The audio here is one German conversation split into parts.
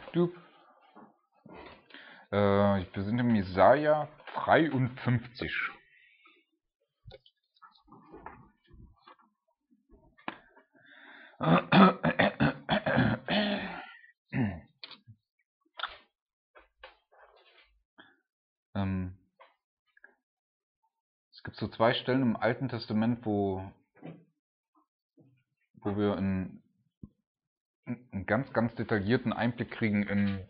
Du, wir sind im Jesaja 53. Es gibt so zwei Stellen im Alten Testament, wo wir einen ganz detaillierten Einblick kriegen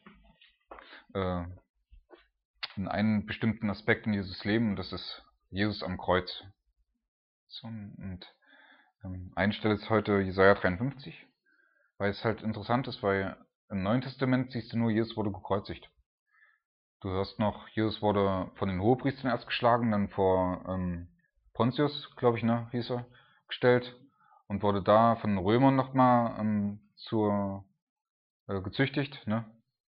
in einen bestimmten Aspekt in Jesus Leben, und das ist Jesus am Kreuz. So, und eine Stelle ist heute Jesaja 53, weil es halt interessant ist, weil im Neuen Testament siehst du nur, Jesus wurde gekreuzigt. Du hörst noch, Jesus wurde von den Hohepriestern erst geschlagen, dann vor Pontius, glaube ich, ne, hieß er, gestellt und wurde da von den Römern nochmal gezüchtigt, ne,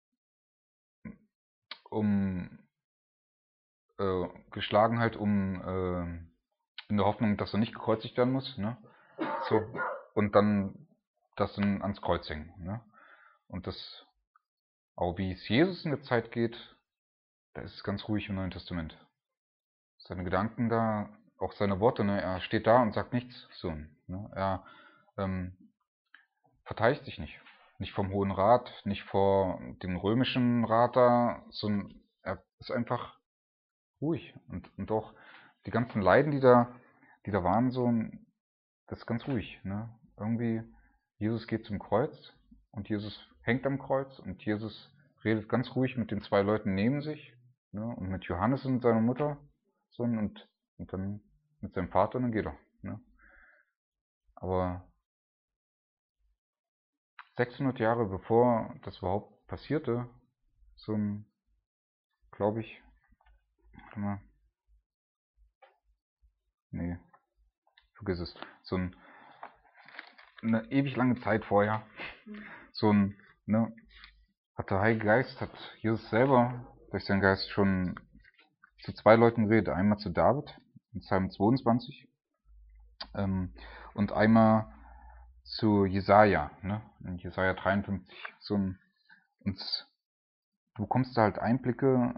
geschlagen halt, in der Hoffnung, dass er nicht gekreuzigt werden muss, ne, so, und dann das dann ans Kreuz hängen, ne, und das, auch wie es Jesus in der Zeit geht, da ist es ganz ruhig im Neuen Testament. Seine Gedanken da, auch seine Worte, ne? Er steht da und sagt nichts, so, ne? Er verteidigt sich nicht. Nicht vom Hohen Rat, nicht vor dem römischen Rat da, sondern er ist einfach ruhig. Und auch die ganzen Leiden, die da waren, so, das ist ganz ruhig, ne? Irgendwie, Jesus geht zum Kreuz und Jesus hängt am Kreuz und Jesus redet ganz ruhig mit den zwei Leuten neben sich, ne? Und mit Johannes und seiner Mutter, so, und dann mit seinem Vater, und dann geht er, ne? Aber 600 Jahre bevor das überhaupt passierte, so ein, glaube ich, warte mal, nee, vergiss es, eine ewig lange Zeit vorher, ne, hat der Heilige Geist, hat Jesus selber durch seinen Geist schon zu zwei Leuten geredet. Einmal zu David in Psalm 22 und einmal zu Jesaja, ne, in Jesaja 53. Und du bekommst da halt Einblicke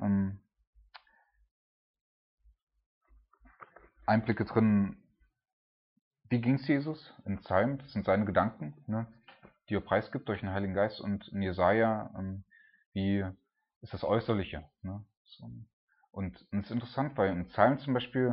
drin, wie ging es Jesus in Psalmen, das sind seine Gedanken, ne, die er preisgibt durch den Heiligen Geist, und in Jesaja, wie ist das Äußerliche, ne? So. Und es ist interessant, weil in Psalmen zum Beispiel,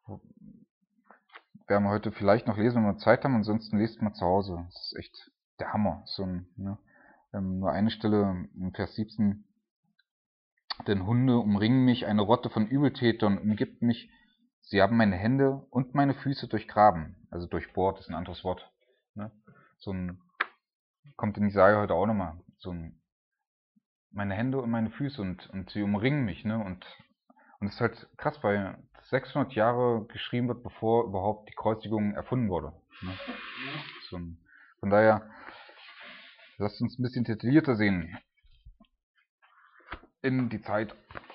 werden wir heute vielleicht noch lesen, wenn wir Zeit haben, ansonsten lest mal zu Hause. Das ist echt der Hammer. Ne? Nur eine Stelle in Vers 17. Denn Hunde umringen mich, eine Rotte von Übeltätern umgibt mich. Sie haben meine Hände und meine Füße durchgraben. Also durchbohrt ist ein anderes Wort. Ne? Kommt in Jesaja heute auch nochmal. Meine Hände und meine Füße, und sie umringen mich. Ne? Und es ist halt krass, weil 600 Jahre geschrieben wird, bevor überhaupt die Kreuzigung erfunden wurde. Ne? Von daher, lasst uns ein bisschen detaillierter sehen in die Zeit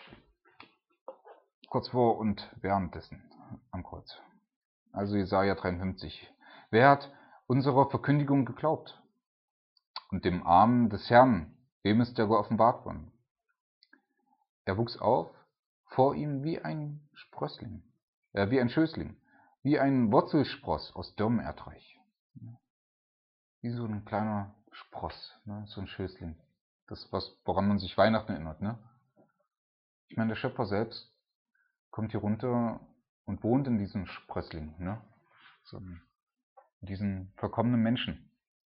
kurz vor und währenddessen am Kreuz. Also Jesaja 53. Wer hat unserer Verkündigung geglaubt? Und dem Arm des Herrn, wem ist er geoffenbart worden? Er wuchs auf vor ihm wie ein Sprössling, wie ein Schößling, wie ein Wurzelspross aus dürrem Erdreich. Wie so ein kleiner Spross, ne? So ein Schößling. Das, woran man sich Weihnachten erinnert, ne? Ich meine, der Schöpfer selbst kommt hier runter und wohnt in diesem Sprössling, ne? So in diesen verkommenen Menschen.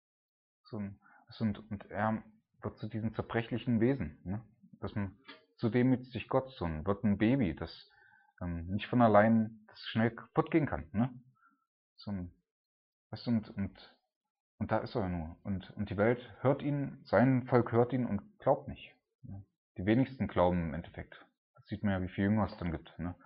Und er wird zu diesem zerbrechlichen Wesen, ne? Zu demütigt sich Gott, wird ein Baby, das nicht von allein, das schnell kaputt gehen kann, ne? Und da ist er nur. Und die Welt hört ihn, sein Volk hört ihn und glaubt nicht. Ne? Die wenigsten glauben im Endeffekt. Das sieht man ja, wie viele Jünger es dann gibt. Ne?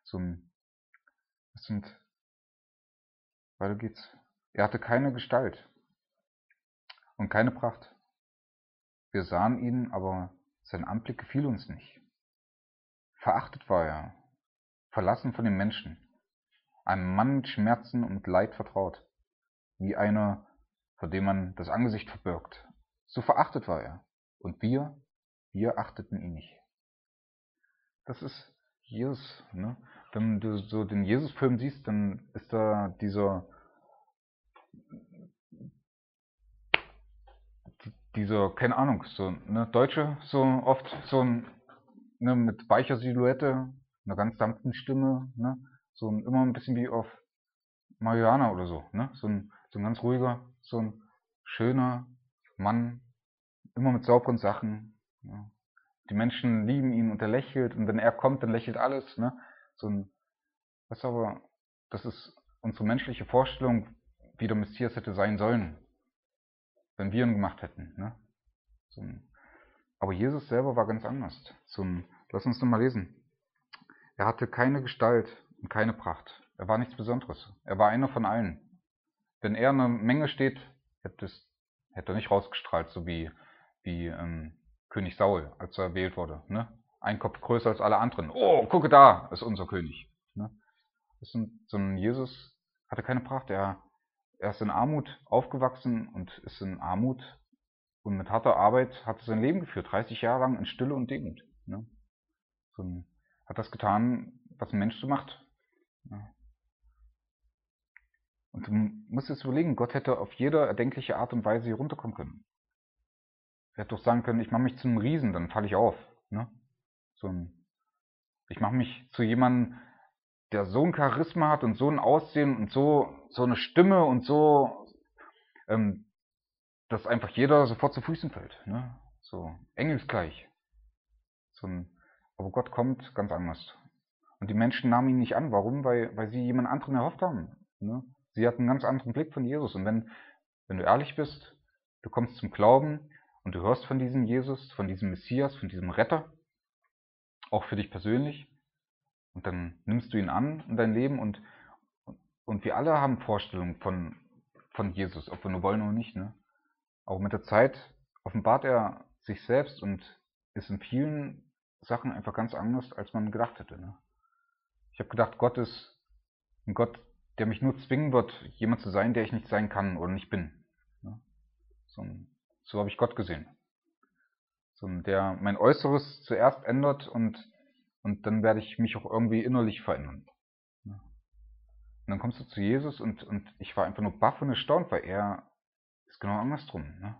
Weiter geht's. Er hatte keine Gestalt und keine Pracht. Wir sahen ihn, aber sein Anblick gefiel uns nicht. Verachtet war er, verlassen von den Menschen, einem Mann mit Schmerzen und Leid vertraut, wie einer, vor dem man das Angesicht verbirgt. So verachtet war er, Und wir achteten ihn nicht. Das ist Jesus. Ne? Wenn du so den Jesus-Film siehst, dann ist da dieser keine Ahnung, so ne, Deutsche, so oft so ein, ne, mit weicher Silhouette, einer ganz sanften Stimme, ne, so immer ein bisschen wie auf Marihuana oder so, ne, so ein ganz ruhiger, so ein schöner Mann, immer mit sauberen Sachen. Ne. Die Menschen lieben ihn und er lächelt und wenn er kommt, dann lächelt alles, ne, so ein, was aber, das ist unsere menschliche Vorstellung, wie der Messias hätte sein sollen, wenn wir ihn gemacht hätten, ne. So ein, aber Jesus selber war ganz anders. Lass uns noch mal lesen. Er hatte keine Gestalt und keine Pracht. Er war nichts Besonderes. Er war einer von allen. Wenn er in einer Menge steht, hätte er nicht rausgestrahlt, so wie König Saul, als er erwählt wurde. Ne? Ein Kopf größer als alle anderen. Oh, gucke da, ist unser König. Ne? So ein Jesus hatte keine Pracht. Er ist in Armut aufgewachsen und ist in Armut und mit harter Arbeit hat er sein Leben geführt, 30 Jahre lang in Stille und Demut. Ne? Hat das getan, was ein Mensch so macht. Ja. Und du musst jetzt überlegen, Gott hätte auf jede erdenkliche Art und Weise hier runterkommen können. Er hätte doch sagen können, ich mache mich zu einem Riesen, dann falle ich auf. Ne? Ich mache mich zu jemandem, der so ein Charisma hat und so ein Aussehen und so eine Stimme und so, dass einfach jeder sofort zu Füßen fällt. Ne? So engelsgleich. Aber Gott kommt ganz anders. Und die Menschen nahmen ihn nicht an. Warum? Weil sie jemand anderen erhofft haben. Ne? Sie hatten einen ganz anderen Blick von Jesus. Und wenn du ehrlich bist, du kommst zum Glauben und du hörst von diesem Jesus, von diesem Messias, von diesem Retter, auch für dich persönlich, und dann nimmst du ihn an in dein Leben und wir alle haben Vorstellungen von Jesus, ob wir nur wollen oder nicht. Ne? Aber mit der Zeit offenbart er sich selbst und ist in vielen Sachen einfach ganz anders, als man gedacht hätte. Ne? Ich habe gedacht, Gott ist ein Gott, der mich nur zwingen wird, jemand zu sein, der ich nicht sein kann oder nicht bin. Ne? So habe ich Gott gesehen. Der mein Äußeres zuerst ändert und dann werde ich mich auch irgendwie innerlich verändern. Ne? Und dann kommst du zu Jesus und ich war einfach nur baff und erstaunt, weil er ist genau andersrum. Ne?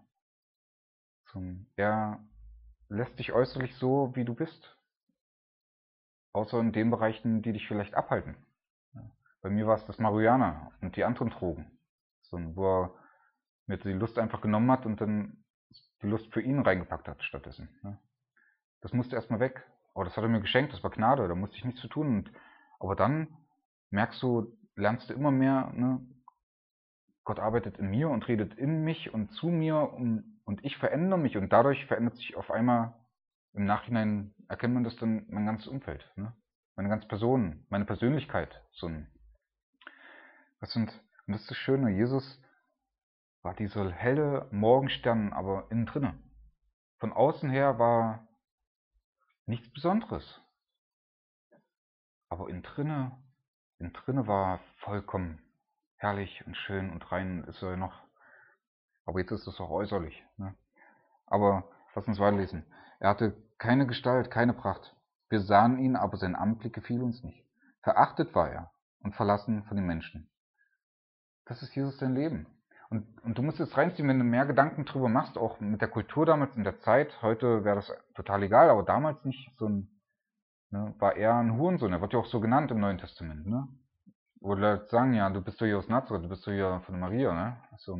Er lässt dich äußerlich so, wie du bist. Außer in den Bereichen, die dich vielleicht abhalten. Bei mir war es das Marihuana und die anderen Drogen. Wo er mir die Lust einfach genommen hat und dann die Lust für ihn reingepackt hat stattdessen. Ne? Das musste erstmal weg. Aber das hat er mir geschenkt, das war Gnade, da musste ich nichts zu tun. Aber dann lernst du immer mehr, ne? Gott arbeitet in mir und redet in mich und zu mir und ich verändere mich und dadurch verändert sich auf einmal im Nachhinein, erkennt man das dann mein ganzes Umfeld, ne? Meine ganze Person, meine Persönlichkeit. Und das ist das Schöne, Jesus war dieser helle Morgenstern, aber innen drinne. Von außen her war nichts Besonderes. Aber innen drinne war vollkommen herrlich und schön und rein ist er noch. Aber jetzt ist es auch äußerlich. Ne? Aber lass uns weiterlesen. Er hatte keine Gestalt, keine Pracht. Wir sahen ihn, aber sein Anblick gefiel uns nicht. Verachtet war er und verlassen von den Menschen. Das ist Jesus dein Leben. Und du musst jetzt reinziehen, wenn du mehr Gedanken drüber machst, auch mit der Kultur damals in der Zeit. Heute wäre das total egal, aber damals nicht. Ne, war er ein Hurensohn. Er wird ja auch so genannt im Neuen Testament. Ne? Wo Leute sagen, ja, du bist doch hier aus Nazareth, du bist doch hier von Maria. Ne?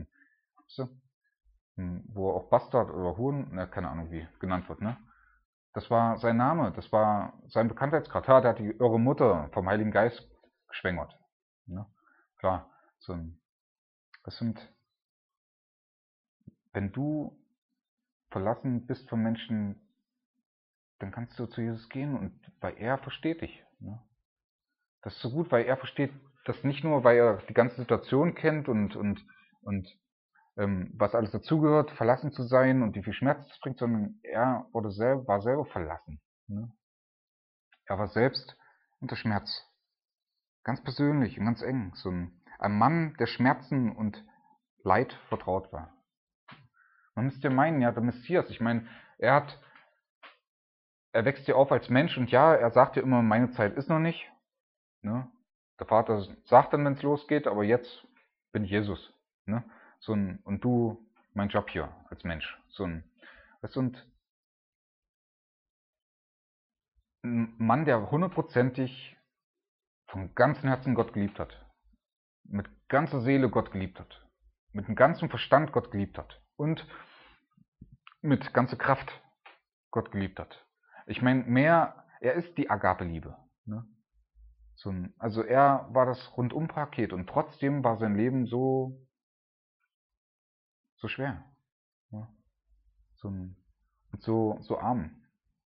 Wo auch Bastard oder Huren, ne, keine Ahnung wie, genannt wird. Ne? Das war sein Name, das war sein Bekanntheitsgrad. Ja, der hat die eure Mutter vom Heiligen Geist geschwängert. Ne? Klar, das sind, wenn du verlassen bist von Menschen, dann kannst du zu Jesus gehen und weil er versteht dich. Ne? Das ist so gut, weil er versteht das nicht nur, weil er die ganze Situation kennt und was alles dazugehört, verlassen zu sein und wie viel Schmerz es bringt, sondern er war selber verlassen. Ne? Er war selbst unter Schmerz. Ganz persönlich und ganz eng. Ein Mann, der Schmerzen und Leid vertraut war. Man müsste ja meinen, ja, der Messias, ich meine, er wächst ja auf als Mensch und ja, er sagt ja immer, meine Zeit ist noch nicht. Ne? Der Vater sagt dann, wenn es losgeht, aber jetzt bin ich Jesus. Ne? Und du, mein Job hier als Mensch. Und ein Mann, der hundertprozentig von ganzem Herzen Gott geliebt hat. Mit ganzer Seele Gott geliebt hat. Mit dem ganzen Verstand Gott geliebt hat. Und mit ganzer Kraft Gott geliebt hat. Ich meine, er ist die Agape-Liebe. Ne? Also er war das Rundum-Paket und trotzdem war sein Leben so schwer. Ja? So arm.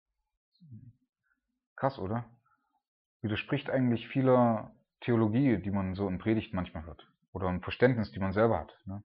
Krass, oder? Widerspricht eigentlich vieler Theologie, die man so in Predigt manchmal hört. Oder im Verständnis, die man selber hat. Ne?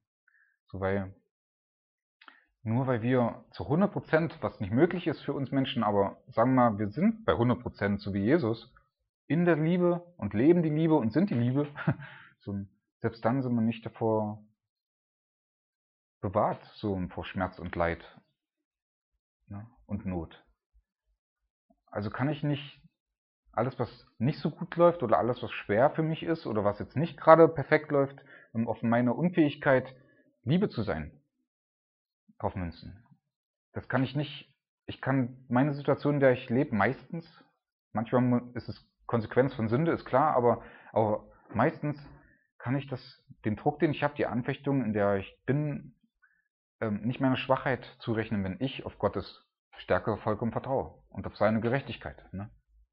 Nur weil wir zu 100%, was nicht möglich ist für uns Menschen, aber sagen wir mal, wir sind bei 100%, so wie Jesus, in der Liebe und leben die Liebe und sind die Liebe, selbst dann sind wir nicht davor bewahrt, vor Schmerz und Leid, ne, und Not. Also kann ich nicht alles, was nicht so gut läuft oder alles, was schwer für mich ist oder was jetzt nicht gerade perfekt läuft, auf meine Unfähigkeit, Liebe zu sein, drauf münzen. Das kann ich nicht. Ich kann meine Situation, in der ich lebe, manchmal ist es Konsequenz von Sünde, ist klar, aber meistens kann ich den Druck, den ich habe, die Anfechtung, in der ich bin, nicht meiner Schwachheit zurechnen, wenn ich auf Gottes Stärke vollkommen vertraue und auf seine Gerechtigkeit. Ne?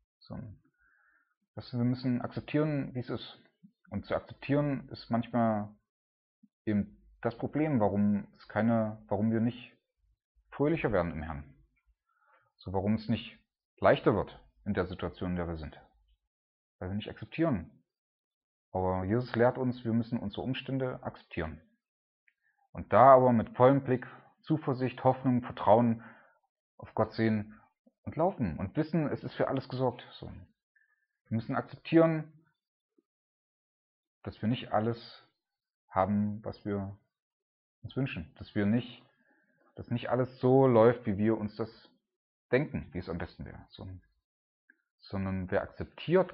Wir müssen akzeptieren, wie es ist. Und zu akzeptieren ist manchmal eben das Problem, warum wir nicht fröhlicher werden im Herrn. Warum es nicht leichter wird in der Situation, in der wir sind. Weil wir nicht akzeptieren. Aber Jesus lehrt uns, wir müssen unsere Umstände akzeptieren. Und da aber mit vollem Blick, Zuversicht, Hoffnung, Vertrauen auf Gott sehen und laufen und wissen, es ist für alles gesorgt. Wir müssen akzeptieren, dass wir nicht alles haben, was wir uns wünschen. Dass nicht alles so läuft, wie wir uns das denken, wie es am besten wäre. Sondern wer akzeptiert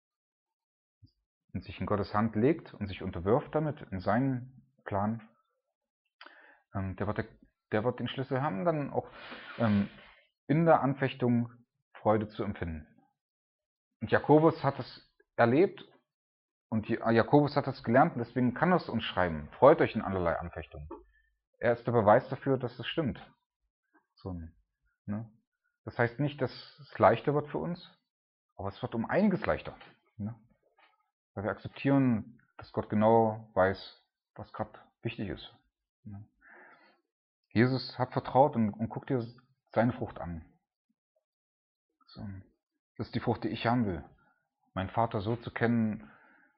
und sich in Gottes Hand legt und sich unterwirft damit in seinen Plan, der wird den Schlüssel haben, dann auch in der Anfechtung Freude zu empfinden. Und Jakobus hat es erlebt und Jakobus hat es gelernt und deswegen kann er es uns schreiben. Freut euch in allerlei Anfechtungen. Er ist der Beweis dafür, dass es stimmt. Ne? Das heißt nicht, dass es leichter wird für uns, aber es wird um einiges leichter. Ne? Weil wir akzeptieren, dass Gott genau weiß, was gerade wichtig ist. Ne? Jesus hat vertraut und guckt dir seine Frucht an. Das ist die Frucht, die ich haben will. Meinen Vater so zu kennen,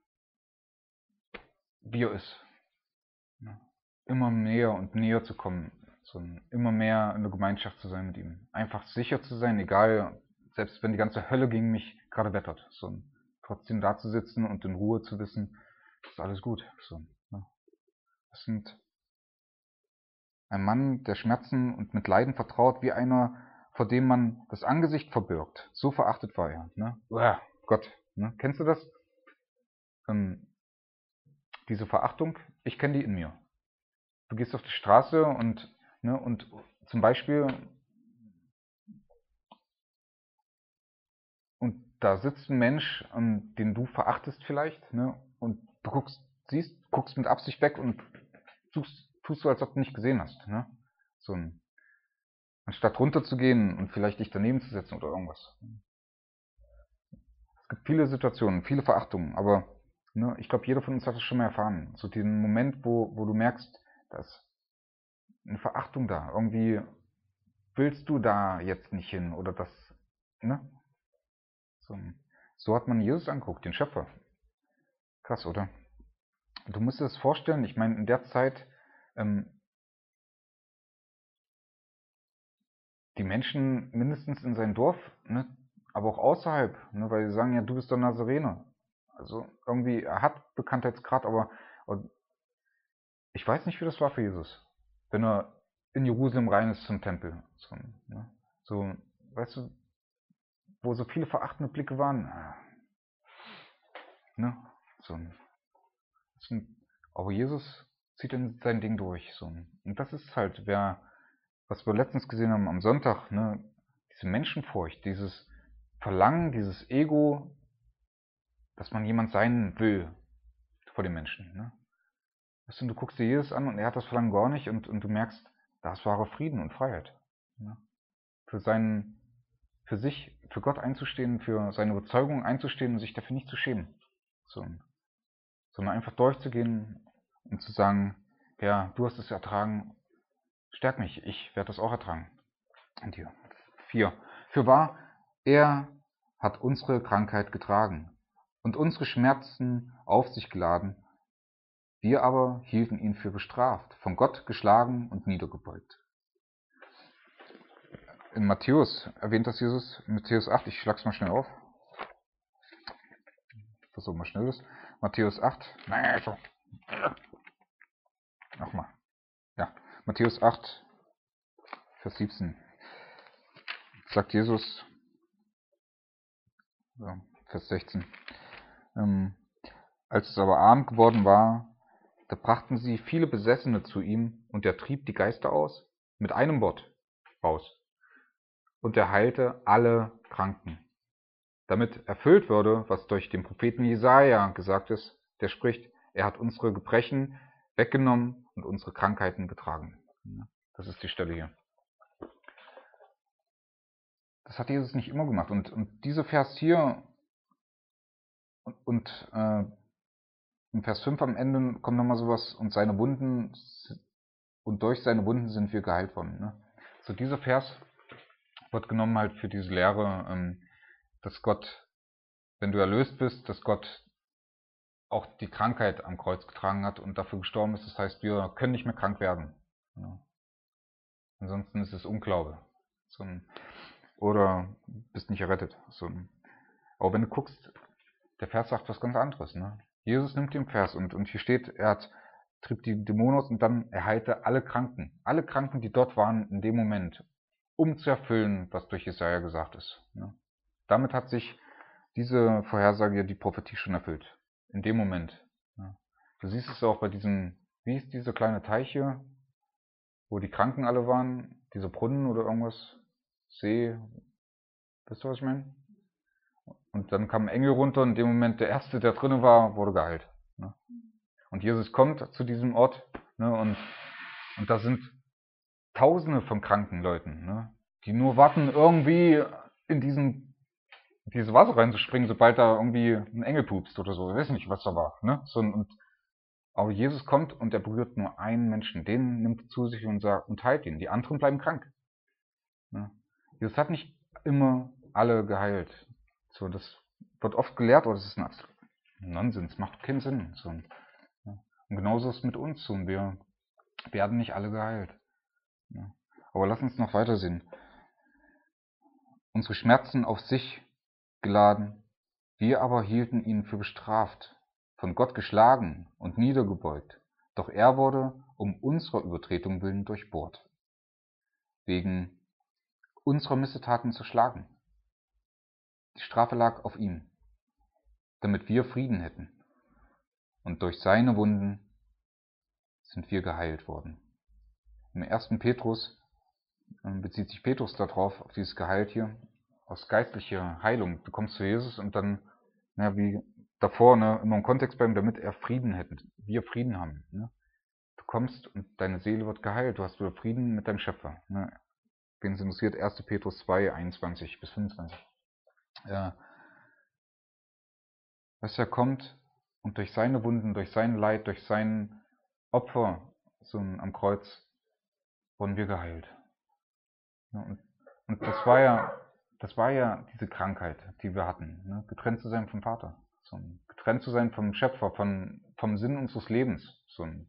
wie er ist. Immer näher und näher zu kommen. Immer mehr in der Gemeinschaft zu sein mit ihm. Einfach sicher zu sein, egal, selbst wenn die ganze Hölle gegen mich gerade wettert. Trotzdem da zu sitzen und in Ruhe zu wissen, ist alles gut. Das sind ein Mann, der Schmerzen und mit Leiden vertraut, wie einer, vor dem man das Angesicht verbirgt. So verachtet war er. Ne? Uah, Gott, ne? Kennst du das? Diese Verachtung? Ich kenne die in mir. Du gehst auf die Straße und zum Beispiel, und da sitzt ein Mensch, den du verachtest vielleicht, ne? Und du guckst mit Absicht weg und tust so, als ob du nicht gesehen hast. Ne? Anstatt runterzugehen und vielleicht dich daneben zu setzen oder irgendwas. Es gibt viele Situationen, viele Verachtungen, aber ne, ich glaube, jeder von uns hat es schon mal erfahren. So diesen Moment, wo du merkst, da ist eine Verachtung da. Irgendwie willst du da jetzt nicht hin oder das, ne? So hat man Jesus angeguckt, den Schöpfer. Krass, oder? Du musst dir das vorstellen, ich meine, in der Zeit, die Menschen mindestens in sein Dorf, ne, aber auch außerhalb, ne, weil sie sagen, ja, du bist doch Nazarener. Also irgendwie, er hat Bekanntheitsgrad, aber ich weiß nicht, wie das war für Jesus. Wenn er in Jerusalem rein ist zum Tempel. So, weißt du, wo so viele verachtende Blicke waren. Ne? Aber Jesus zieht dann sein Ding durch. Und das ist halt, was wir letztens gesehen haben am Sonntag, ne? Diese Menschenfurcht, dieses Verlangen, dieses Ego, dass man jemand sein will vor den Menschen. Ne? Weißt du guckst dir Jesus an und er hat das Verlangen gar nicht und du merkst, da ist wahre Frieden und Freiheit. Ne? Für sich, für Gott einzustehen, für seine Überzeugung einzustehen und sich dafür nicht zu schämen. Sondern einfach durchzugehen und zu sagen, ja, du hast es ertragen, stärk mich, ich werde das auch ertragen. Und hier, 4. Fürwahr, er hat unsere Krankheit getragen und unsere Schmerzen auf sich geladen. Wir aber hielten ihn für bestraft, von Gott geschlagen und niedergebeugt. In Matthäus erwähnt das Jesus, in Matthäus 8, ich schlag's mal schnell auf. Versuch mal schnell das. Matthäus 8, nochmal. Ja, Matthäus 8, Vers 17. Sagt Jesus, Vers 16. Als es aber Abend geworden war, da brachten sie viele Besessene zu ihm, und er trieb die Geister aus, mit einem Wort aus. Und er heilte alle Kranken, damit erfüllt würde, was durch den Propheten Jesaja gesagt ist, der spricht, er hat unsere Gebrechen weggenommen und unsere Krankheiten getragen. Das ist die Stelle hier. Das hat Jesus nicht immer gemacht. Und dieser Vers hier und im Vers 5 am Ende kommt nochmal sowas, und durch seine Wunden sind wir geheilt worden. Ne? So dieser Vers wird genommen halt für diese Lehre, dass Gott, wenn du erlöst bist, dass Gott auch die Krankheit am Kreuz getragen hat und dafür gestorben ist. Das heißt, wir können nicht mehr krank werden. Ja. Ansonsten ist es Unglaube. Oder bist nicht errettet. Aber wenn du guckst, der Vers sagt was ganz anderes. Ne? Jesus nimmt den Vers und hier steht, er trieb die Dämonen aus und dann er heilte alle Kranken. Alle Kranken, die dort waren in dem Moment, um zu erfüllen, was durch Jesaja gesagt ist. Ne? Damit hat sich diese Vorhersage, die Prophetie schon erfüllt. In dem Moment. Ja. Du siehst es auch bei diesem, wie ist dieser kleine Teich hier, wo die Kranken alle waren, dieser Brunnen oder irgendwas, See, wisst ihr, was ich meine? Und dann kam ein Engel runter und in dem Moment der Erste, der drinnen war, wurde geheilt. Ne? Und Jesus kommt zu diesem Ort, ne, und da sind Tausende von kranken Leuten, ne, die nur warten, irgendwie in dieses Wasser reinzuspringen, sobald da irgendwie ein Engel pupst oder so. Ich weiß nicht, was da war. Ne? Aber Jesus kommt und er berührt nur einen Menschen. Den nimmt er zu sich und heilt ihn. Die anderen bleiben krank. Ne? Jesus hat nicht immer alle geheilt. Das wird oft gelehrt, aber das ist ein Nonsens, macht keinen Sinn. Und genauso ist es mit uns. Wir werden nicht alle geheilt. Ja. Aber lass uns noch weiter sehen. Unsere Schmerzen auf sich geladen, wir aber hielten ihn für bestraft, von Gott geschlagen und niedergebeugt. Doch er wurde um unserer Übertretung willen durchbohrt, wegen unserer Missetaten zerschlagen. Die Strafe lag auf ihm, damit wir Frieden hätten. Und durch seine Wunden sind wir geheilt worden. Im 1. Petrus bezieht sich Petrus darauf, auf dieses Geheilt hier, aus geistlicher Heilung. Du kommst zu Jesus und dann, wie davor, immer im Kontext bleiben, damit er Frieden hätte, wir Frieden haben. Ne? Du kommst und deine Seele wird geheilt, du hast wieder Frieden mit deinem Schöpfer. Ne? Wen es interessiert, 1. Petrus 2, 21 bis 25. Ja. Dass er kommt und durch seine Wunden, durch sein Leid, durch sein Opfer am Kreuz wurden wir geheilt. Ja, und das war ja diese Krankheit, die wir hatten, ne? Getrennt zu sein vom Vater, getrennt zu sein vom Schöpfer, vom Sinn unseres Lebens. Und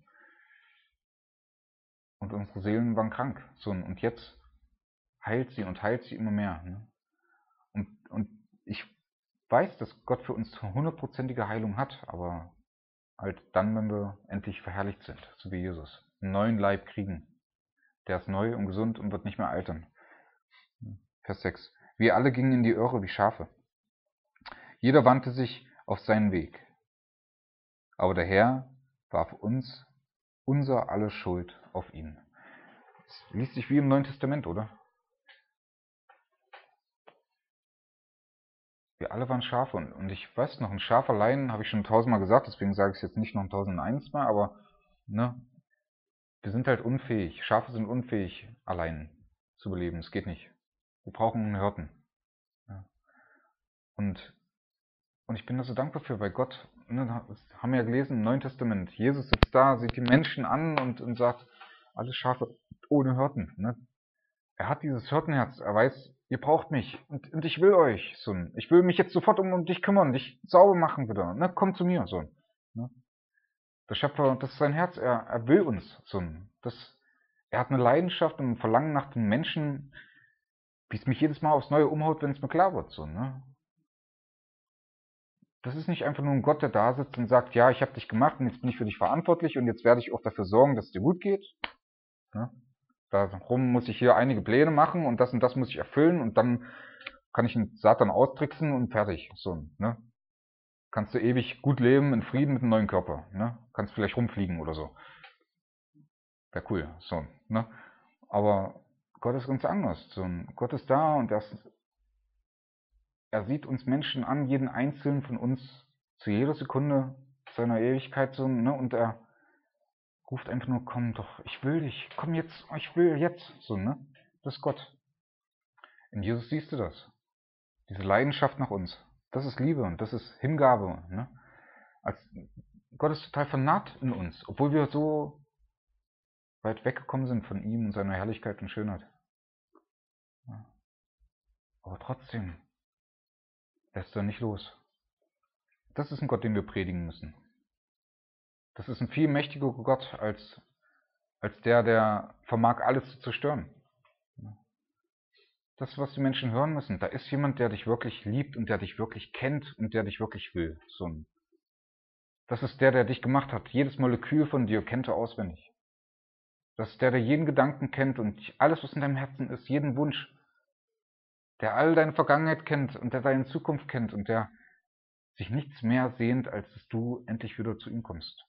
unsere Seelen waren krank. Und jetzt heilt sie immer mehr. Ne? Und ich weiß, dass Gott für uns 100%ige Heilung hat, aber halt dann, wenn wir endlich verherrlicht sind, so wie Jesus, einen neuen Leib kriegen, Der ist neu und gesund und wird nicht mehr altern. Vers 6. Wir alle gingen in die Irre wie Schafe. Jeder wandte sich auf seinen Weg. Aber der Herr warf uns unser aller Schuld auf ihn. Das liest sich wie im Neuen Testament, oder? Wir alle waren Schafe. Und ich weiß noch, ein Schaf allein, habe ich schon 1000-mal gesagt, deswegen sage ich es jetzt nicht noch 1001 Mal, aber ne, wir sind halt unfähig. Schafe sind unfähig, allein zu überleben. Es geht nicht. Wir brauchen einen Hirten. Ja. Und ich bin da so dankbar für, weil Gott, ne, das haben wir ja gelesen im Neuen Testament, Jesus sitzt da, sieht die Menschen an und sagt, alle Schafe ohne Hirten. Ne? Er hat dieses Hirtenherz, er weiß, ihr braucht mich und ich will euch, Sohn. Ich will mich jetzt sofort um dich kümmern, dich sauber machen wieder. Ne? Komm zu mir, Sohn. Ne? Der Schöpfer, das ist sein Herz, er will uns, Sohn. Er hat eine Leidenschaft und ein Verlangen nach den Menschen, wie es mich jedes Mal aufs Neue umhaut, wenn es mir klar wird. Sohn, ne? Das ist nicht einfach nur ein Gott, der da sitzt und sagt, ja, ich habe dich gemacht und jetzt bin ich für dich verantwortlich und jetzt werde ich auch dafür sorgen, dass es dir gut geht. Ne? Darum muss ich hier einige Pläne machen und das muss ich erfüllen und dann kann ich den Satan austricksen und fertig. So, ne? Kannst du ewig gut leben, in Frieden mit einem neuen Körper. Ne? Kannst vielleicht rumfliegen oder so. Wäre cool. So, ne? Aber Gott ist ganz anders. So, Gott ist da und er sieht uns Menschen an, jeden einzelnen von uns, zu jeder Sekunde seiner Ewigkeit. So, ne? Und er ruft einfach nur, komm doch, ich will dich, komm jetzt, ich will jetzt. So, ne? Das ist Gott. In Jesus siehst du das. Diese Leidenschaft nach uns. Das ist Liebe und das ist Hingabe. Ne? Gott ist total vernarrt in uns, obwohl wir so weit weggekommen sind von ihm und seiner Herrlichkeit und Schönheit. Ja. Aber trotzdem lässt er nicht los. Das ist ein Gott, den wir predigen müssen. Das ist ein viel mächtiger Gott als der vermag, alles zu zerstören. Das, was die Menschen hören müssen, da ist jemand, der dich wirklich liebt und der dich wirklich kennt und der dich wirklich will. Das ist der dich gemacht hat. Jedes Molekül von dir kennt er auswendig. Das ist der jeden Gedanken kennt und alles, was in deinem Herzen ist, jeden Wunsch. Der all deine Vergangenheit kennt und der deine Zukunft kennt und der sich nichts mehr sehnt, als dass du endlich wieder zu ihm kommst.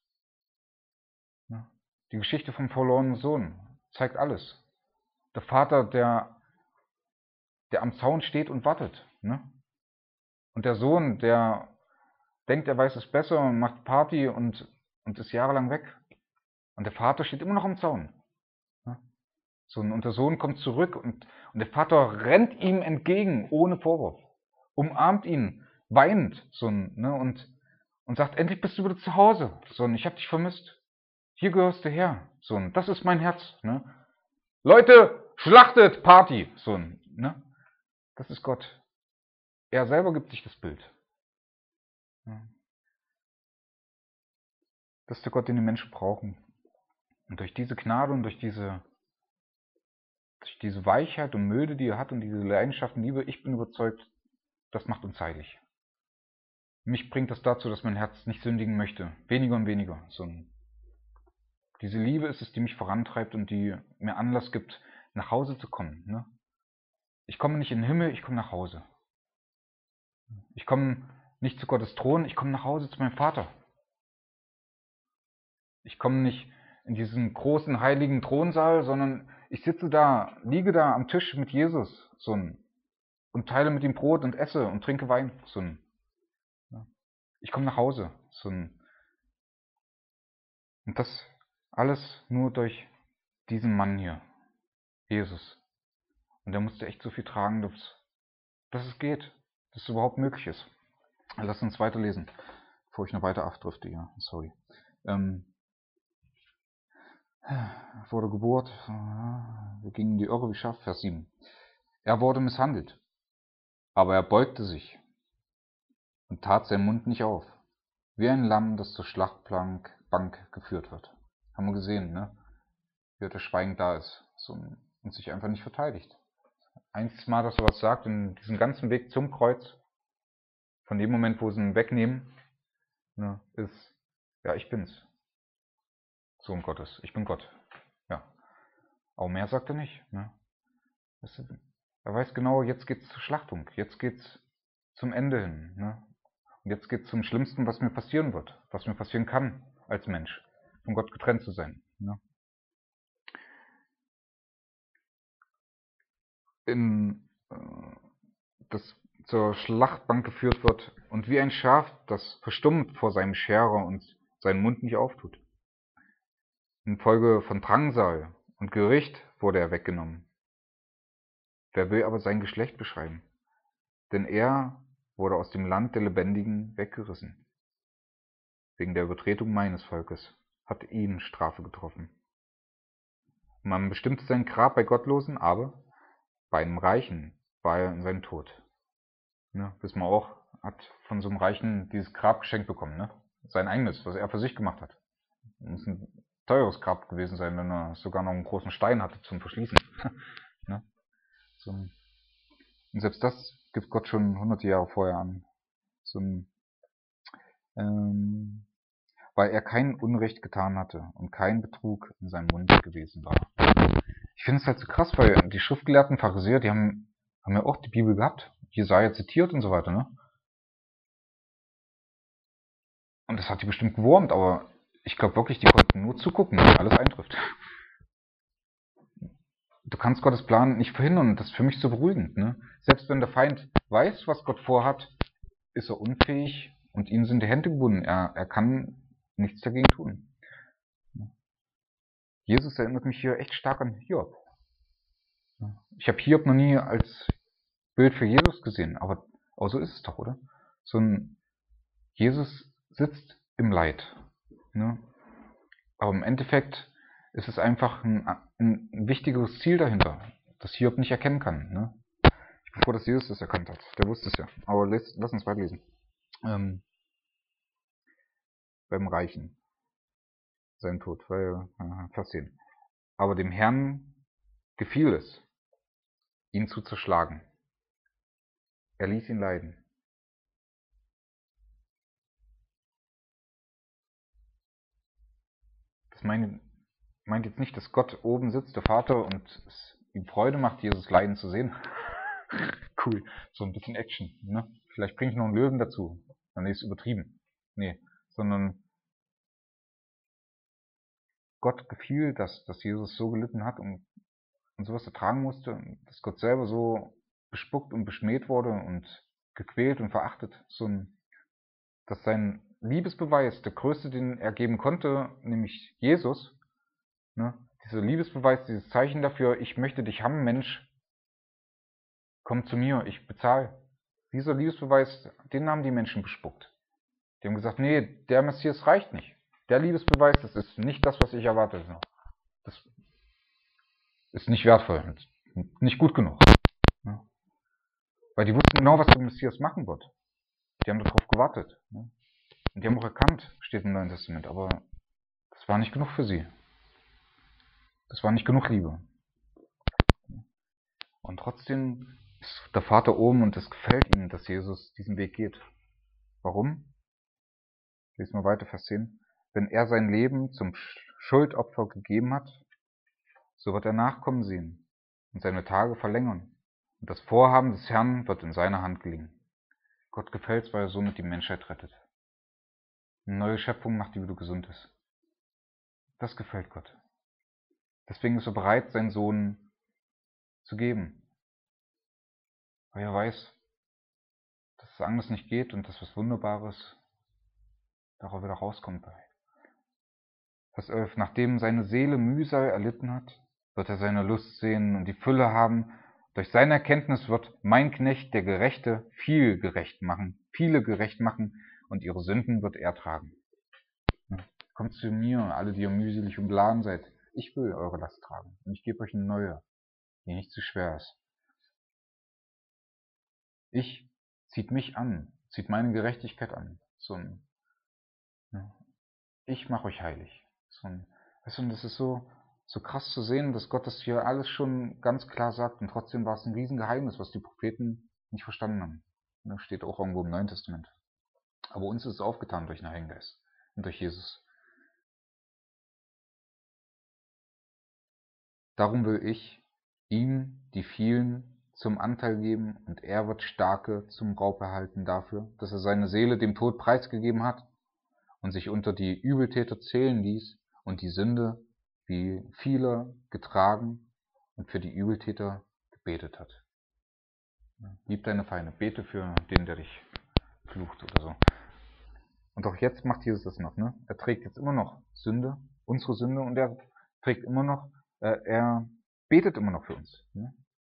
Die Geschichte vom verlorenen Sohn zeigt alles. Der Vater, der am Zaun steht und wartet. Ne? Und der Sohn, der denkt, er weiß es besser und macht Party und ist jahrelang weg. Und der Vater steht immer noch am Zaun. Ne? Und der Sohn kommt zurück und der Vater rennt ihm entgegen, ohne Vorwurf. Umarmt ihn, weint ne? und sagt, endlich bist du wieder zu Hause. Ich habe dich vermisst. Hier gehörst du her. Das ist mein Herz. Ne? Leute, schlachtet, Party. Ne? Das ist Gott. Er selber gibt sich das Bild. Das ist der Gott, den die Menschen brauchen. Und durch diese Gnade und durch diese Weichheit und Milde, die er hat und diese Leidenschaft und Liebe, ich bin überzeugt, das macht uns heilig. Mich bringt das dazu, dass mein Herz nicht sündigen möchte. Weniger und weniger. Diese Liebe ist es, die mich vorantreibt und die mir Anlass gibt, nach Hause zu kommen. Ne? Ich komme nicht in den Himmel, ich komme nach Hause. Ich komme nicht zu Gottes Thron, ich komme nach Hause zu meinem Vater. Ich komme nicht in diesen großen heiligen Thronsaal, sondern ich sitze da, liege da am Tisch mit Jesus und teile mit ihm Brot und esse und trinke Wein. Ich komme nach Hause. Und das alles nur durch diesen Mann hier, Jesus. Und der musste echt so viel tragen, dass es geht, dass es überhaupt möglich ist. Lass uns weiterlesen, bevor ich noch weiter abdrifte. Ja, sorry. Vor der Geburt, wir gingen in die Irre wie Schaf, Vers 7. Er wurde misshandelt, aber er beugte sich und tat seinen Mund nicht auf, wie ein Lamm, das zur Schlachtbank geführt wird. Haben wir gesehen, ne? Wie der schweigend da ist und sich einfach nicht verteidigt. Einziges Mal, dass er was sagt, in diesem ganzen Weg zum Kreuz, von dem Moment, wo sie ihn wegnehmen, ne, ist, ja, ich bin's. Sohn Gottes, ich bin Gott. Ja. Aber mehr sagt er nicht. Ne? Er weiß genau, jetzt geht's zur Schlachtung, jetzt geht's zum Ende hin. Ne? Und jetzt geht's zum Schlimmsten, was mir passieren wird, was mir passieren kann als Mensch, von Gott getrennt zu sein. Ne? Das zur Schlachtbank geführt wird und wie ein Schaf, das verstummt vor seinem Scherer und seinen Mund nicht auftut. Infolge von Drangsal und Gericht wurde er weggenommen. Wer will aber sein Geschlecht beschreiben? Denn er wurde aus dem Land der Lebendigen weggerissen. Wegen der Übertretung meines Volkes hat ihn Strafe getroffen. Man bestimmte sein Grab bei Gottlosen, aber bei einem Reichen war er in seinem Tod. Ne, wissen wir auch, hat von so einem Reichen dieses Grab geschenkt bekommen, ne? Sein eigenes, was er für sich gemacht hat. Muss ein teures Grab gewesen sein, wenn er sogar noch einen großen Stein hatte zum Verschließen. Ne? Und selbst das gibt Gott schon hunderte Jahre vorher an. Weil er kein Unrecht getan hatte und kein Betrug in seinem Mund gewesen war. Ich finde es halt so krass, weil die schriftgelehrten Pharisäer, die haben ja auch die Bibel gehabt, Jesaja zitiert und so weiter, ne? Und das hat die bestimmt gewurmt, aber ich glaube wirklich, die konnten nur zugucken, wie alles eintrifft. Du kannst Gottes Plan nicht verhindern und das ist für mich so beruhigend. Ne? Selbst wenn der Feind weiß, was Gott vorhat, ist er unfähig und ihm sind die Hände gebunden. Er kann nichts dagegen tun. Jesus erinnert mich hier echt stark an Hiob. Ich habe Hiob noch nie als Bild für Jesus gesehen, aber so ist es doch, oder? So ein Jesus sitzt im Leid. Ne? Aber im Endeffekt ist es einfach ein wichtigeres Ziel dahinter, das Hiob nicht erkennen kann. Ne? Ich bin froh, dass Jesus das erkannt hat. Der wusste es ja. Aber lass uns weiterlesen. Beim Reichen. Sein Tod. Vers 10. Aber dem Herrn gefiel es, ihn zu zerschlagen. Er ließ ihn leiden. Das meint jetzt nicht, dass Gott oben sitzt, der Vater, und es ihm Freude macht, Jesus leiden zu sehen. Cool. So ein bisschen Action. Ne? Vielleicht bringe ich noch einen Löwen dazu. Dann ist es übertrieben. Nee, sondern Gott gefiel, dass Jesus so gelitten hat und sowas ertragen musste, dass Gott selber so bespuckt und beschmäht wurde und gequält und verachtet. Dass sein Liebesbeweis, der größte, den er geben konnte, nämlich Jesus, ne, dieser Liebesbeweis, dieses Zeichen dafür, ich möchte dich haben, Mensch, komm zu mir, ich bezahle. Dieser Liebesbeweis, den haben die Menschen bespuckt. Die haben gesagt, nee, der Messias reicht nicht. Der Liebesbeweis, das ist nicht das, was ich erwarte. Das ist nicht wertvoll, nicht gut genug. Ja. Weil die wussten genau, was der Messias machen wird. Die haben darauf gewartet. Und die haben auch erkannt, steht im Neuen Testament, aber das war nicht genug für sie. Das war nicht genug Liebe. Und trotzdem ist der Vater oben und es gefällt ihm, dass Jesus diesen Weg geht. Warum? Lesen wir weiter, Vers 10. Wenn er sein Leben zum Schuldopfer gegeben hat, so wird er Nachkommen sehen und seine Tage verlängern. Und das Vorhaben des Herrn wird in seiner Hand gelingen. Gott gefällt's, weil er somit die Menschheit rettet. Eine neue Schöpfung macht, die wieder gesund ist. Das gefällt Gott. Deswegen ist er bereit, seinen Sohn zu geben. Weil er weiß, dass es anders nicht geht und dass was Wunderbares darauf wieder rauskommt. Vers 11. Nachdem seine Seele Mühsal erlitten hat, wird er seine Lust sehen und die Fülle haben. Durch seine Erkenntnis wird mein Knecht, der Gerechte, viele gerecht machen und ihre Sünden wird er tragen. Kommt zu mir, alle, die ihr mühselig und beladen seid. Ich will eure Last tragen und ich gebe euch eine neue, die nicht zu schwer ist. Zieht mich an, zieht meine Gerechtigkeit an. Ich mache euch heilig. Weißt du, und das ist so krass zu sehen, dass Gott das hier alles schon ganz klar sagt und trotzdem war es ein Riesengeheimnis, was die Propheten nicht verstanden haben. Das steht auch irgendwo im Neuen Testament. Aber uns ist es aufgetan durch den Heiligen Geist und durch Jesus. Darum will ich ihm die vielen zum Anteil geben, und er wird Starke zum Raub erhalten dafür, dass er seine Seele dem Tod preisgegeben hat und sich unter die Übeltäter zählen ließ und die Sünde wie viele getragen und für die Übeltäter gebetet hat. Lieb deine Feinde, bete für den, der dich flucht oder so. Und auch jetzt macht Jesus das noch, ne? Er trägt jetzt immer noch Sünde, unsere Sünde, und er trägt immer noch, er betet immer noch für uns, ne?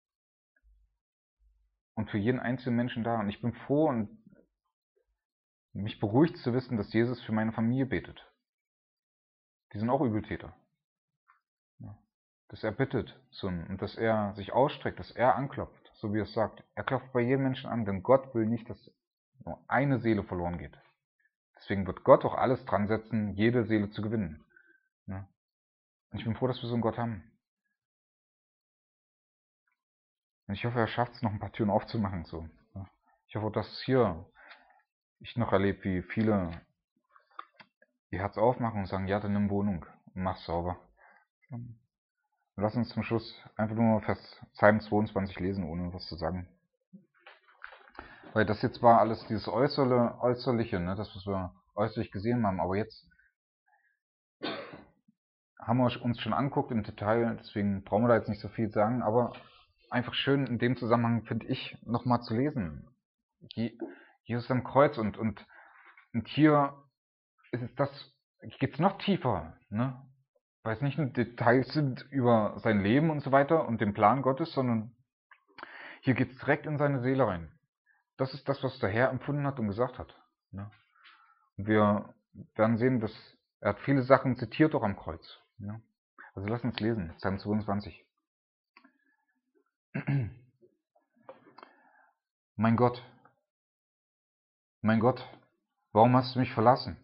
Und für jeden einzelnen Menschen da. Und ich bin froh und mich beruhigt zu wissen, dass Jesus für meine Familie betet. Die sind auch Übeltäter. Ja. Dass er bittet und dass er sich ausstreckt, dass er anklopft, so wie er es sagt. Er klopft bei jedem Menschen an, denn Gott will nicht, dass nur eine Seele verloren geht. Deswegen wird Gott auch alles dran setzen, jede Seele zu gewinnen. Ja. Und ich bin froh, dass wir so einen Gott haben. Und ich hoffe, er schafft es, noch ein paar Türen aufzumachen. So. Ja. Ich hoffe, dass hier ich noch erlebe, wie viele ihr Herz aufmachen und sagen, ja, dann nimm Wohnung und mach sauber. Und lass uns zum Schluss einfach nur Psalm 22 lesen, ohne was zu sagen. Weil das jetzt war alles dieses Äußerliche, ne, das, was wir äußerlich gesehen haben. Aber jetzt haben wir uns schon angeguckt im Detail, deswegen brauchen wir da jetzt nicht so viel sagen. Aber einfach schön in dem Zusammenhang, finde ich, nochmal zu lesen. Jesus am Kreuz und hier geht es noch tiefer, ne? Weil es nicht nur Details sind über sein Leben und so weiter und den Plan Gottes, sondern hier geht es direkt in seine Seele rein. Das ist das, was der Herr empfunden hat und gesagt hat, ne? Und wir werden sehen, dass er hat viele Sachen zitiert auch am Kreuz, ne? Also lass uns lesen, Psalm 22. Mein Gott, warum hast du mich verlassen?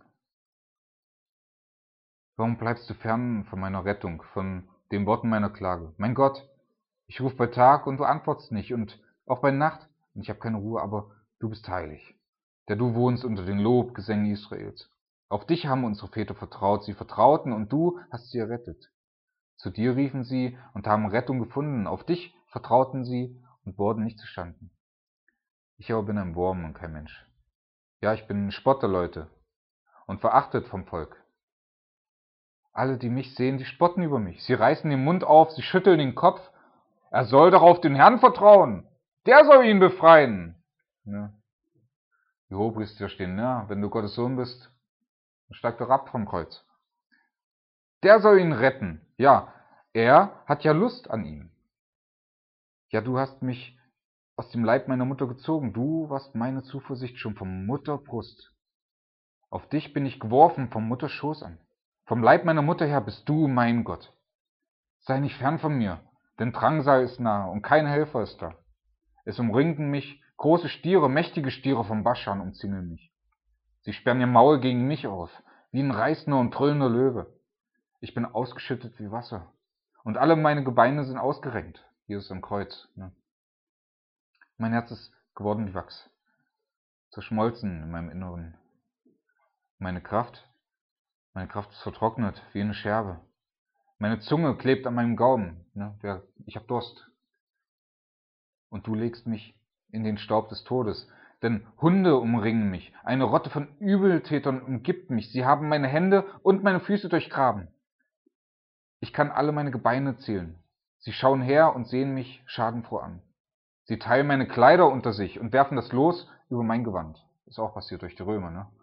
Warum bleibst du fern von meiner Rettung, von den Worten meiner Klage? Mein Gott, ich rufe bei Tag und du antwortest nicht, und auch bei Nacht und ich habe keine Ruhe, aber du bist heilig, der du wohnst unter den Lobgesängen Israels. Auf dich haben unsere Väter vertraut, sie vertrauten und du hast sie errettet. Zu dir riefen sie und haben Rettung gefunden, auf dich vertrauten sie und wurden nicht zustanden. Ich aber bin ein Wurm und kein Mensch. Ja, ich bin ein Spott der Leute und verachtet vom Volk. Alle, die mich sehen, die spotten über mich. Sie reißen den Mund auf, sie schütteln den Kopf. Er soll doch auf den Herrn vertrauen. Der soll ihn befreien. Ja. Die Hohepriester stehen, ja, wenn du Gottes Sohn bist, dann steig doch ab vom Kreuz. Der soll ihn retten. Ja, er hat ja Lust an ihm. Ja, du hast mich aus dem Leib meiner Mutter gezogen. Du warst meine Zuversicht schon vom Mutterbrust. Auf dich bin ich geworfen vom Mutterschoß an. Vom Leib meiner Mutter her bist du mein Gott. Sei nicht fern von mir, denn Drangsal ist nahe und kein Helfer ist da. Es umringten mich große Stiere, mächtige Stiere vom Baschan umzingeln mich. Sie sperren ihr Maul gegen mich auf, wie ein reißender und brüllender Löwe. Ich bin ausgeschüttet wie Wasser und alle meine Gebeine sind ausgerenkt. Jesus am Kreuz. Ne? Mein Herz ist geworden wie Wachs, zerschmolzen in meinem Inneren. Meine Kraft ist vertrocknet wie eine Scherbe. Meine Zunge klebt an meinem Gaumen. Ne? Ich habe Durst. Und du legst mich in den Staub des Todes. Denn Hunde umringen mich, eine Rotte von Übeltätern umgibt mich, sie haben meine Hände und meine Füße durchgraben. Ich kann alle meine Gebeine zählen. Sie schauen her und sehen mich schadenfroh an. Sie teilen meine Kleider unter sich und werfen das Los über mein Gewand. Ist auch passiert durch die Römer, ne?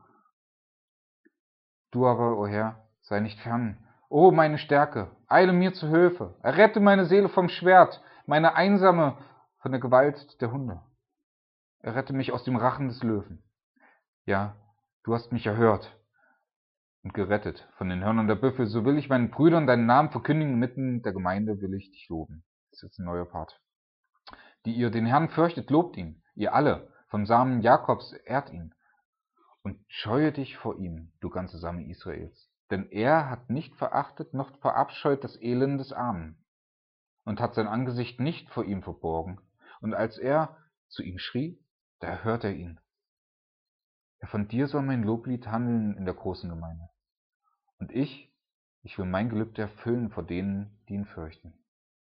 Du aber, o Herr, sei nicht fern. O meine Stärke, eile mir zu Hilfe. Errette meine Seele vom Schwert, meine Einsame von der Gewalt der Hunde. Errette mich aus dem Rachen des Löwen. Ja, du hast mich erhört und gerettet von den Hörnern der Büffel. So will ich meinen Brüdern deinen Namen verkündigen. Mitten der Gemeinde will ich dich loben. Das ist jetzt ein neuer Part. Die ihr den Herrn fürchtet, lobt ihn. Ihr alle, vom Samen Jakobs, ehrt ihn. Und scheue dich vor ihm, du ganze Samen Israels. Denn er hat nicht verachtet noch verabscheut das Elend des Armen und hat sein Angesicht nicht vor ihm verborgen. Und als er zu ihm schrie, da hört er ihn. Ja, von dir soll mein Loblied handeln in der großen Gemeinde. Und ich will mein Gelübde erfüllen vor denen, die ihn fürchten.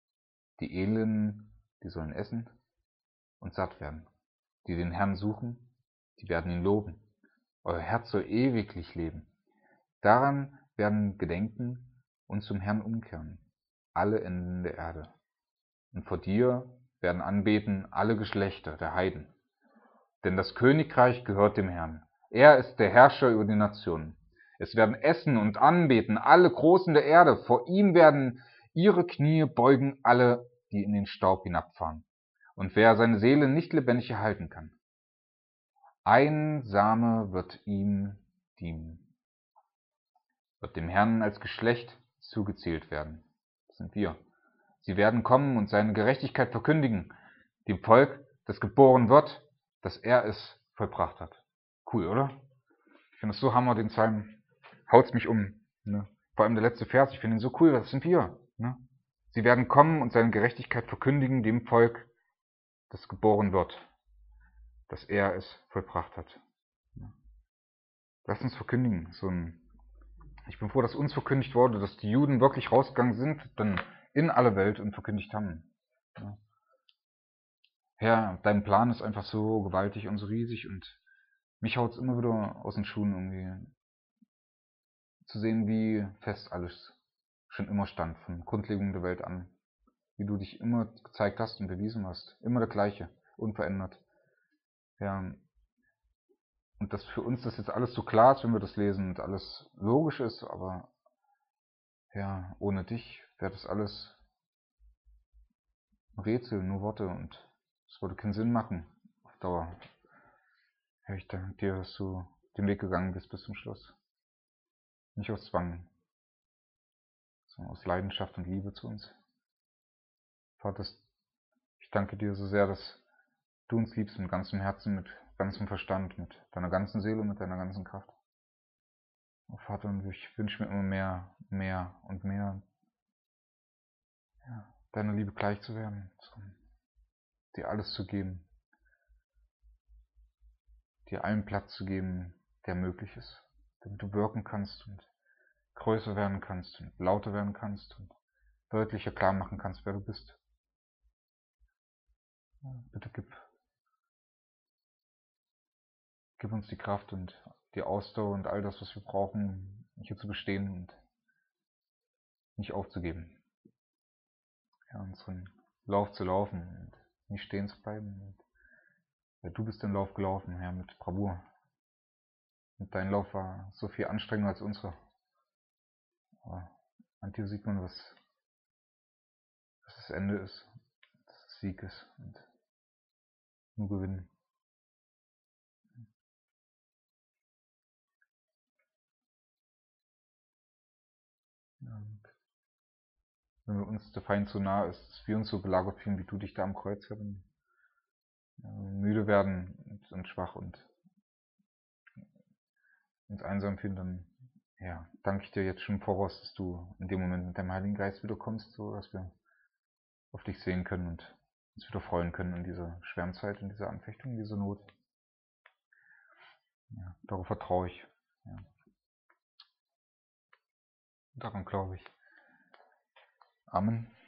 Die Elenden, die sollen essen und satt werden. Die den Herrn suchen, die werden ihn loben. Euer Herz soll ewiglich leben. Daran werden gedenken und zum Herrn umkehren alle Enden der Erde. Und vor dir werden anbeten alle Geschlechter der Heiden. Denn das Königreich gehört dem Herrn. Er ist der Herrscher über die Nationen. Es werden essen und anbeten alle Großen der Erde. Vor ihm werden ihre Knie beugen alle, die in den Staub hinabfahren. Und wer seine Seele nicht lebendig erhalten kann, ein Same wird ihm dienen, wird dem Herrn als Geschlecht zugezählt werden. Das sind wir. Sie werden kommen und seine Gerechtigkeit verkündigen, dem Volk, das geboren wird, dass er es vollbracht hat. Cool, oder? Ich finde es so Hammer, den Psalm. Haut's mich um. Ne? Vor allem der letzte Vers, ich finde ihn so cool, das sind wir. Ne? Sie werden kommen und seine Gerechtigkeit verkündigen, dem Volk, das geboren wird, dass er es vollbracht hat. Lass uns verkündigen. Ich bin froh, dass uns verkündigt wurde, dass die Juden wirklich rausgegangen sind, dann in alle Welt und verkündigt haben. Ja. Herr, dein Plan ist einfach so gewaltig und so riesig und mich haut es immer wieder aus den Schuhen irgendwie zu sehen, wie fest alles schon immer stand, von Grundlegung der Welt an. Wie du dich immer gezeigt hast und bewiesen hast. Immer der gleiche, unverändert. Ja, und dass für uns das jetzt alles so klar ist, wenn wir das lesen und alles logisch ist, aber ja, ohne dich wäre das alles ein Rätsel, nur Worte und es würde keinen Sinn machen auf Dauer. Ja, ich danke dir, dass du den Weg gegangen bist bis zum Schluss. Nicht aus Zwang, sondern aus Leidenschaft und Liebe zu uns. Vater, ich danke dir so sehr, dass du uns liebst mit ganzem Herzen, mit ganzem Verstand, mit deiner ganzen Seele, mit deiner ganzen Kraft. Oh Vater, und ich wünsche mir immer mehr und mehr, ja, deiner Liebe gleich zu werden, dir alles zu geben, dir allen Platz zu geben, der möglich ist, damit du wirken kannst und größer werden kannst und lauter werden kannst und deutlicher klar machen kannst, wer du bist. Ja, bitte gib uns die Kraft und die Ausdauer und all das, was wir brauchen, hier zu bestehen und nicht aufzugeben. Ja, unseren Lauf zu laufen und nicht stehen zu bleiben. Und, ja, du bist den Lauf gelaufen, Herr, mit Bravour. Und dein Lauf war so viel anstrengender als unsere. Aber an dir sieht man, was das Ende ist, dass es Sieg ist und nur Gewinnen. Ja, und wenn wir uns der Feind so nah ist, dass wir uns so belagert fühlen, wie du dich da am Kreuz haben, müde werden und schwach und uns einsam fühlen, dann ja, danke ich dir jetzt schon im Voraus, dass du in dem Moment mit deinem Heiligen Geist wiederkommst, so dass wir auf dich sehen können und uns wieder freuen können in dieser schweren Zeit, in dieser Anfechtung, in dieser Not. Ja, darauf vertraue ich. Ja. Daran glaube ich. Amen.